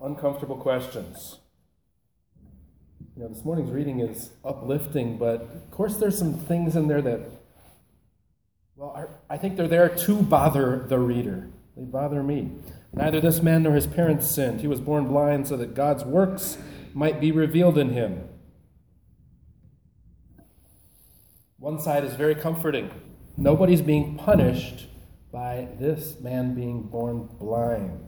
uncomfortable questions. This morning's reading is uplifting, but of course there's some things in there that, I think they're there to bother the reader. They bother me. Neither this man nor his parents sinned. He was born blind so that God's works might be revealed in him. One side is very comforting. Nobody's being punished by this man being born blind.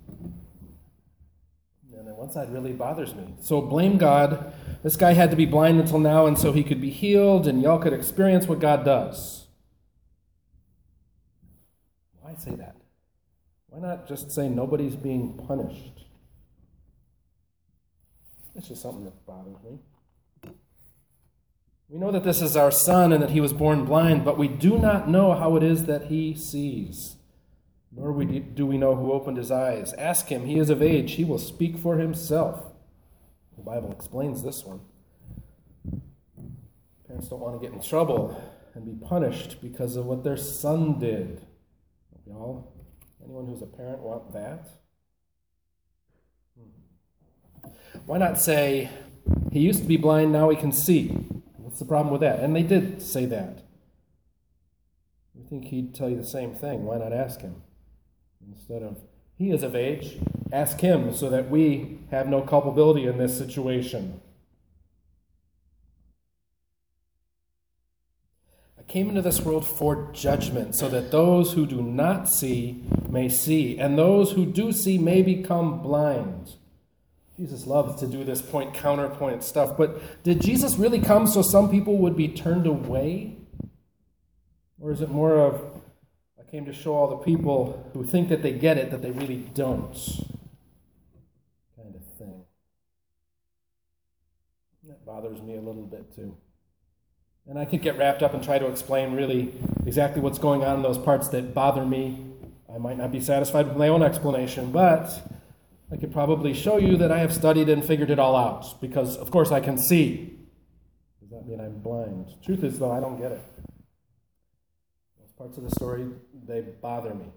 And then one side really bothers me. So blame God. This guy had to be blind until now, and so he could be healed, and y'all could experience what God does. Why say that? Why not just say nobody's being punished? It's just something that bothers me. We know that this is our son and that he was born blind, but we do not know how it is that he sees. Nor do we know who opened his eyes. Ask him, he is of age, he will speak for himself. The Bible explains this one. Parents don't want to get in trouble and be punished because of what their son did. Y'all, anyone who's a parent want that? Why not say, he used to be blind, now he can see? What's the problem with that? And they did say that. I think he'd tell you the same thing. Why not ask him? Instead of, he is of age, ask him so that we have no culpability in this situation. I came into this world for judgment, so that those who do not see may see, and those who do see may become blind. Jesus loves to do this point-counterpoint stuff, but did Jesus really come so some people would be turned away? Or is it more of, I came to show all the people who think that they get it, that they really don't, kind of thing? That bothers me a little bit too. And I could get wrapped up and try to explain really exactly what's going on in those parts that bother me. I might not be satisfied with my own explanation, but I could probably show you that I have studied and figured it all out, because, of course, I can see. Does that mean I'm blind? Truth is, though, I don't get it. Those parts of the story, they bother me.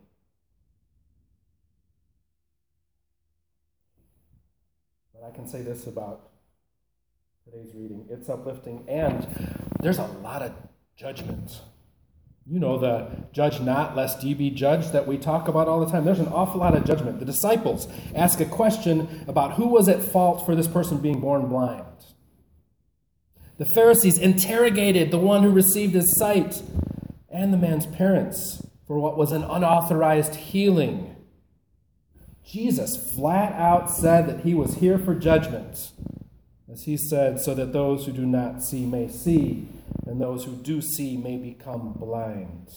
But I can say this about today's reading. It's uplifting, and there's a lot of judgment. You know the judge not, lest ye be judged that we talk about all the time. There's an awful lot of judgment. The disciples ask a question about who was at fault for this person being born blind. The Pharisees interrogated the one who received his sight and the man's parents for what was an unauthorized healing. Jesus flat out said that he was here for judgment. As he said, so that those who do not see may see, and those who do see may become blind.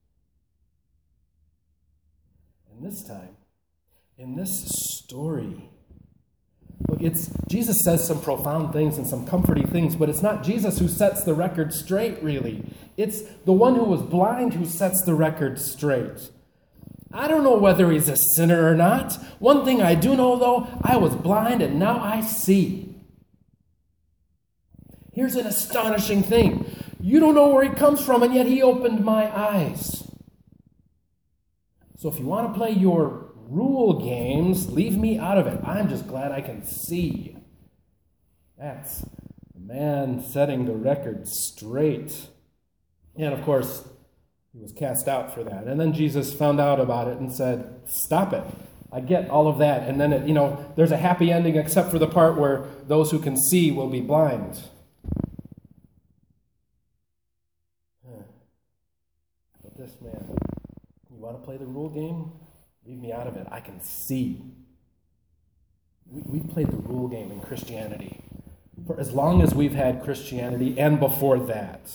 And this time, in this story, look, Jesus says some profound things and some comforting things, but it's not Jesus who sets the record straight, really. It's the one who was blind who sets the record straight. I don't know whether he's a sinner or not. One thing I do know, though, I was blind and now I see. Here's an astonishing thing. You don't know where he comes from, and yet he opened my eyes. So if you want to play your rule games, leave me out of it. I'm just glad I can see. That's the man setting the record straight. And of course, he was cast out for that. And then Jesus found out about it and said, stop it. I get all of that. And then, there's a happy ending except for the part where those who can see will be blind. This man, you want to play the rule game? Leave me out of it. I can see. We've played the rule game in Christianity for as long as we've had Christianity, and before that.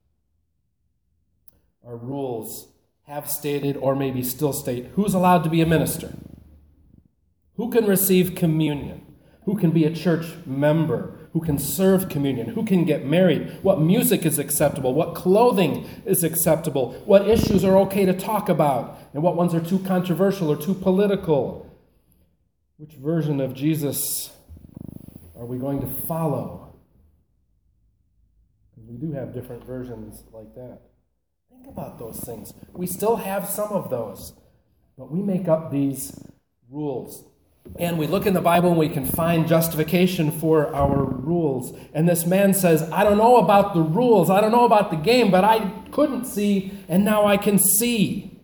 Our rules have stated, or maybe still state, who's allowed to be a minister, who can receive communion, who can be a church member, who can serve communion, who can get married, what music is acceptable, what clothing is acceptable, what issues are okay to talk about, and what ones are too controversial or too political. Which version of Jesus are we going to follow? Because we do have different versions like that. Think about those things. We still have some of those, but we make up these rules. And we look in the Bible and we can find justification for our rules. And this man says, I don't know about the rules, I don't know about the game, but I couldn't see, and now I can see.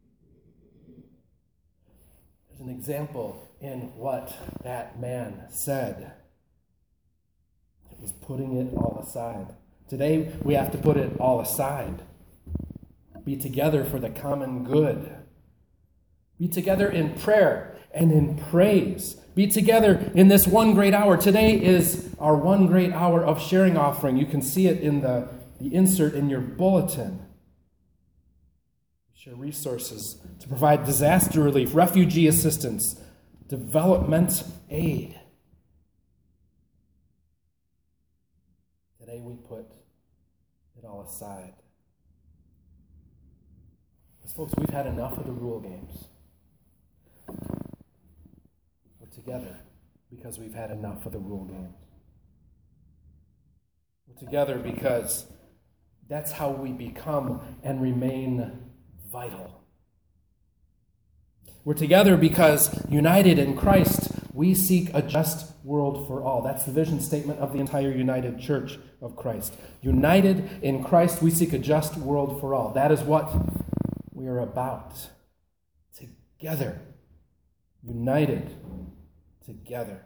There's an example in what that man said. It was putting it all aside. Today, we have to put it all aside. Be together for the common good. Be together in prayer and in praise. Be together in this one great hour. Today is our one great hour of sharing offering. You can see it in the insert in your bulletin. We share resources to provide disaster relief, refugee assistance, development aid. Today we put it all aside. Because folks, we've had enough of the rule games. We're together because we've had enough of the rule games. We're together because that's how we become and remain vital. We're together because, united in Christ, we seek a just world for all. That's the vision statement of the entire United Church of Christ. United in Christ, we seek a just world for all. That is what we are about. Together. United. Together.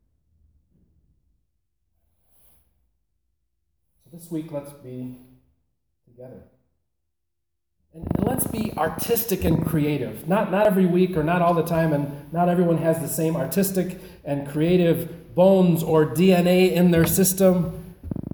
So this week, let's be together. And let's be artistic and creative. Not every week or not all the time, and not everyone has the same artistic and creative bones or DNA in their system.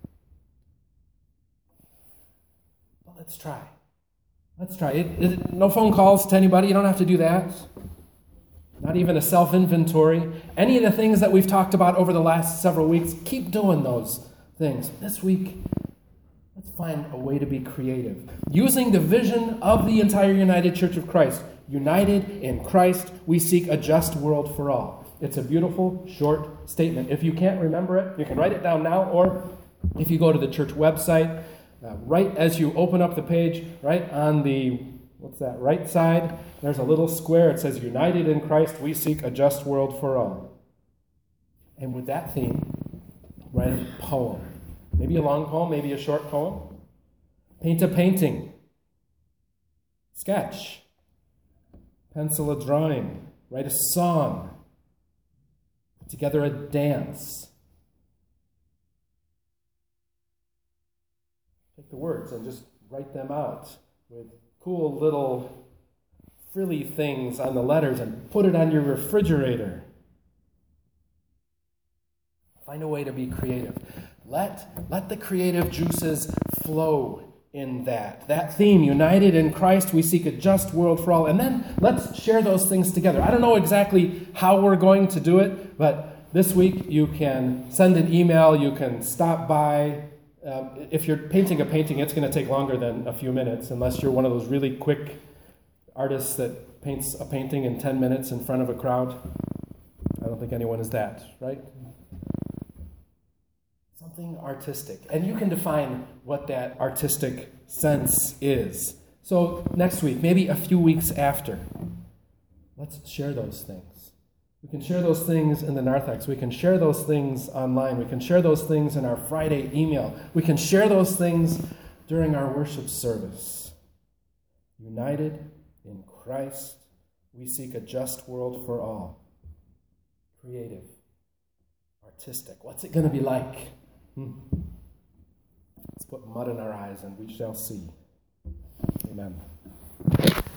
But let's try. Let's try. No phone calls to anybody. You don't have to do that. Not even a self-inventory. Any of the things that we've talked about over the last several weeks, keep doing those things. This week, let's find a way to be creative. Using the vision of the entire United Church of Christ. United in Christ, we seek a just world for all. It's a beautiful, short statement. If you can't remember it, you can write it down now, or if you go to the church website, right as you open up the page, right on the, right side, there's a little square. It says, United in Christ, we seek a just world for all. And with that theme, write a poem. Maybe a long poem, maybe a short poem. Paint a painting. Sketch. Pencil a drawing. Write a song. Put together a dance. Take the words and just write them out with cool little frilly things on the letters and put it on your refrigerator. Find a way to be creative. Let the creative juices flow in that. That theme, united in Christ, we seek a just world for all. And then let's share those things together. I don't know exactly how we're going to do it, but this week you can send an email, you can stop by. If you're painting a painting, it's going to take longer than a few minutes, unless you're one of those really quick artists that paints a painting in 10 minutes in front of a crowd. I don't think anyone is that, right? Something artistic. And you can define what that artistic sense is. So next week, maybe a few weeks after, let's share those things. We can share those things in the narthex. We can share those things online. We can share those things in our Friday email. We can share those things during our worship service. United in Christ, we seek a just world for all. Creative. Artistic. What's it going to be like? Let's put mud in our eyes and we shall see. Amen.